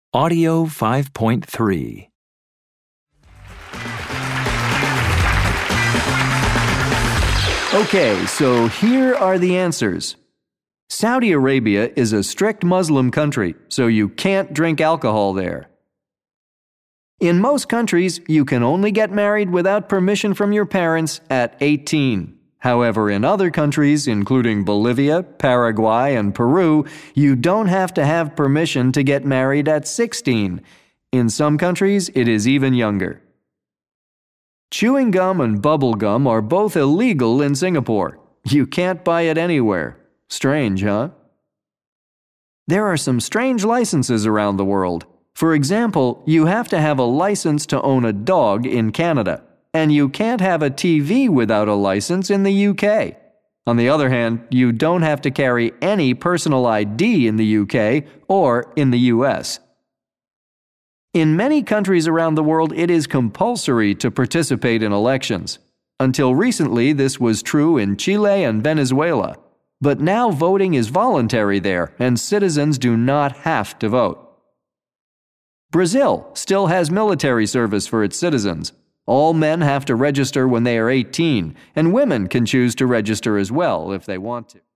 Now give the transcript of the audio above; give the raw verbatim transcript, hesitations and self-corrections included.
Audio five point three. Okay, so here are the answers. Saudi Arabia is a strict Muslim country, so you can't drink alcohol there. In most countries, you can only get married without permission from your parents at eighteen. However, in other countries, including Bolivia, Paraguay, and Peru, you don't have to have permission to get married at sixteen. In some countries, it is even younger. Chewing gum and bubble gum are both illegal in Singapore. You can't buy it anywhere. Strange, huh? There are some strange licenses around the world. For example, you have to have a license to own a dog in Canada, and you can't have a T V without a license in the U K. On the other hand, you don't have to carry any personal I D in the U K or in the U S. In many countries around the world, it is compulsory to participate in elections. Until recently, this was true in Chile and Venezuela. But now voting is voluntary there, and citizens do not have to vote. Brazil still has military service for its citizens. All men have to register when they are eighteen, and women can choose to register as well if they want to.